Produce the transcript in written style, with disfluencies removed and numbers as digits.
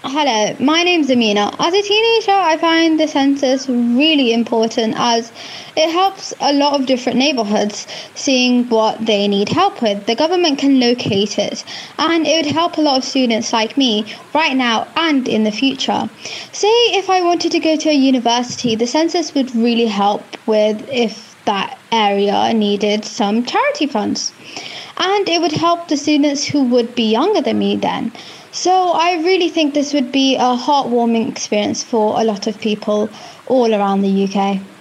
Hello, my name's Amina. As a teenager, I find the census really important as it helps a lot of different neighborhoods seeing what they need help with. The government can locate it, and it would help a lot of students like me right now and in the future. Say if I wanted to go to a university, the census would really help with if that area needed some charity funds. And it would help the students who would be younger than me then. So I really think this would be a heartwarming experience for a lot of people all around the UK.